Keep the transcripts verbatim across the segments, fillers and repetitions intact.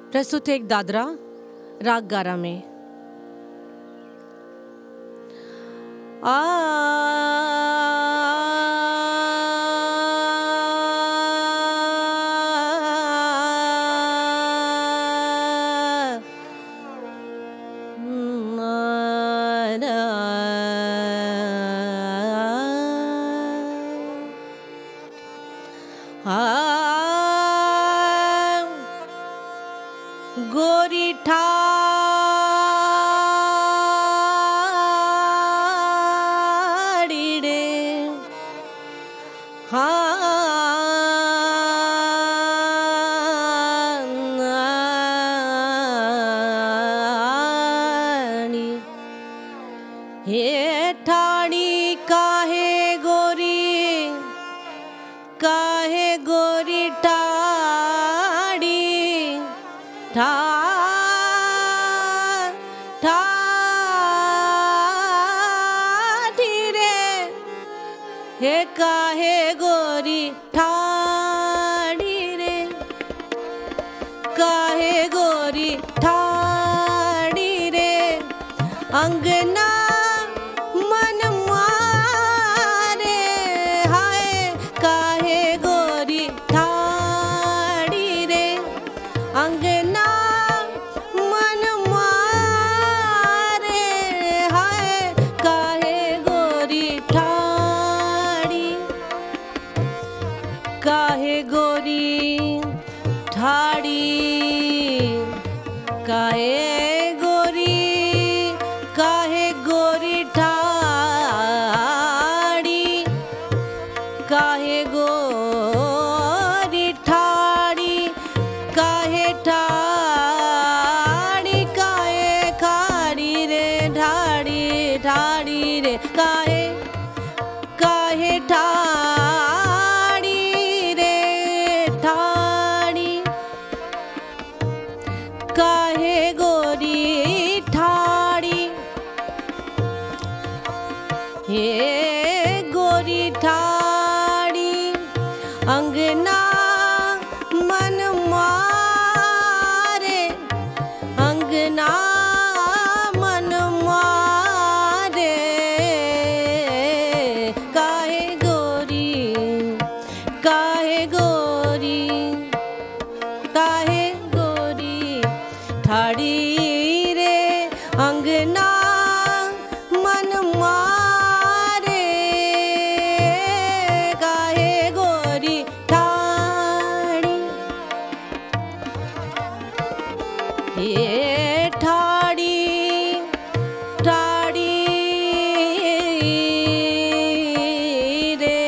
प्रस्तुत है एक दादरा राग गारा में। आ गोरी ठाड़ी रे हानी हे ठाड़ी काहे गोरी काहे गोरी ठाड़ी ठा ठाठी रे हे काहे गोरी ठाड़ी रे काहे गोरी ठाड़ी रे अंगना मन मारे हाय काहे गोरी ठाड़ी रे अंगना मन मारे हाय काहे गोरी ठाड़ी काहे गोरी ठाड़ी काहे गोरी काहे गोरी ठाड़ी काहे गोरी ठाड़ी काहे ठाड़ी काहे खाड़ी रे ठाड़ी ठाड़ी रे काहे काहे ठाड़ी रे ठाड़ी काहे गोरी ठाड़ी हे गोरी ठाड़ी अंगना मन मारे अंगना मन मारे काहे गोरी काहे गोरी काहे गोरी ठाड़ी रे अंगना मन मारे काहे गोरी ठाड़ी हे ठाड़ी ठाड़ी रे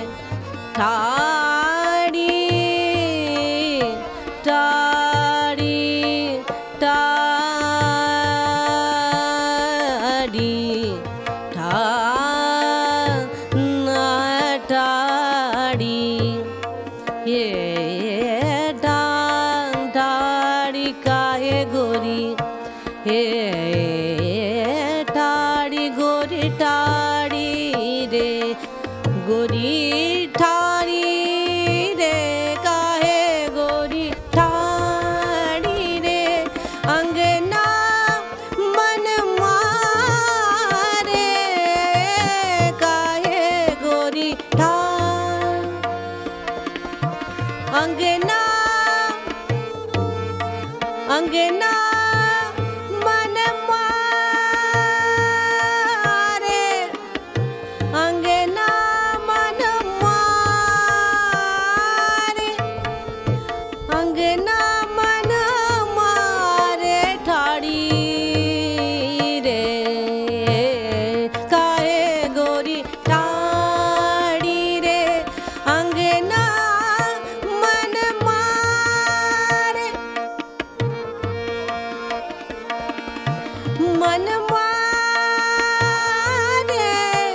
ठाड़ी ठाड़ी ठाड़ी ठा ठाड़ी ये ठाड़ी काहे गोरी हे ठाड़ी गोरी ठाड़ी रे गोरी ठाड़ी रे काहे गोरी ठाड़ी रे अंगना मन मारे काहे गोरी ठा अंगना अंगना मन मारे अंगना मन मारे अंगना मन मारे ठाड़ी रे काहे गोरी ठाड़ी रे अंगना मन मारे मन मारे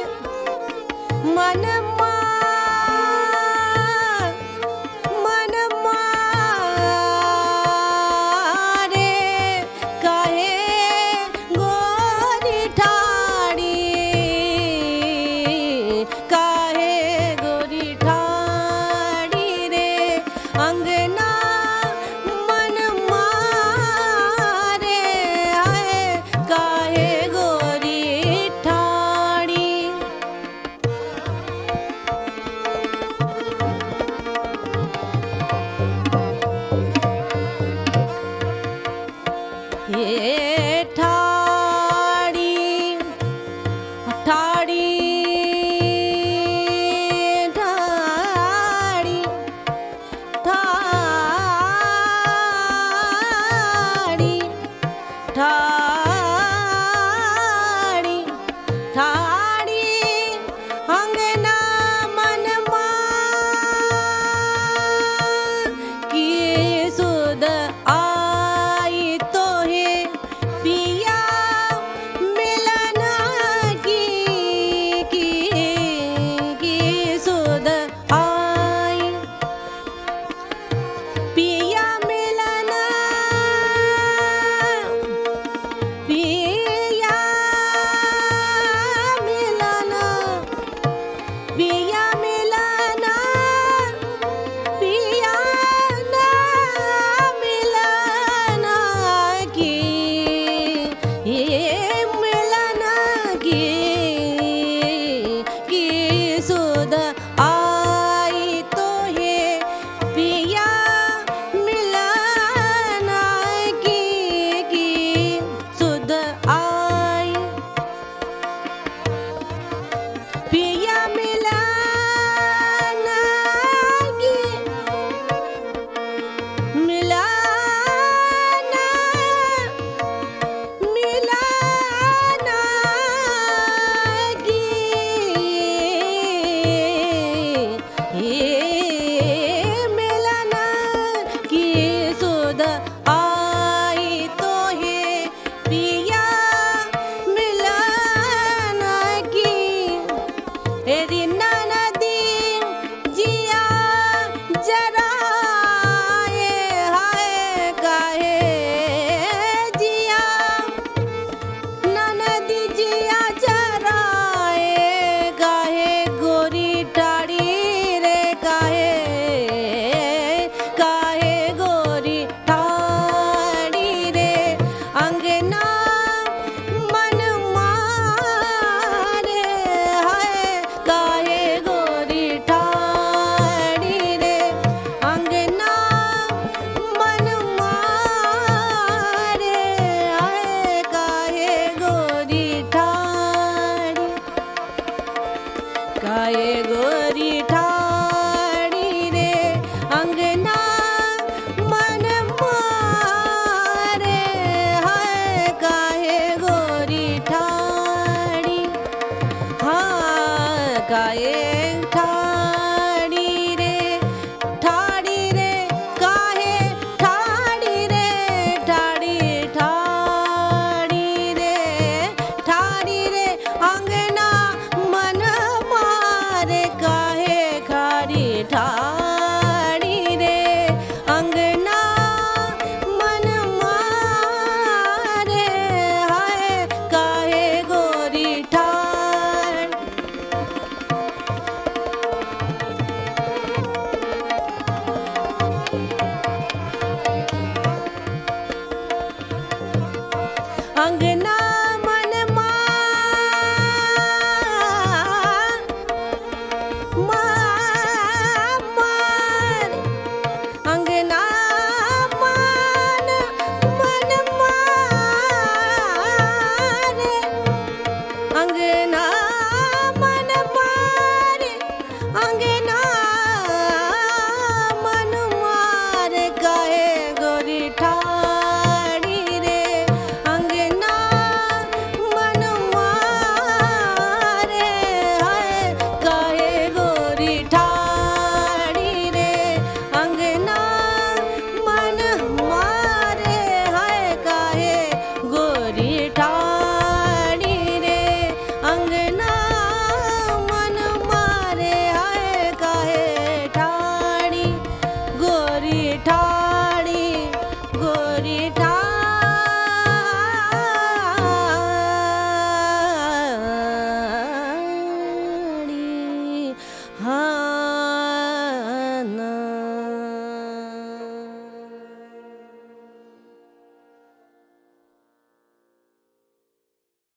मन मार मन मारे काहे गोरी ठाड़ी काहे गोरी ठाड़ी रे अंग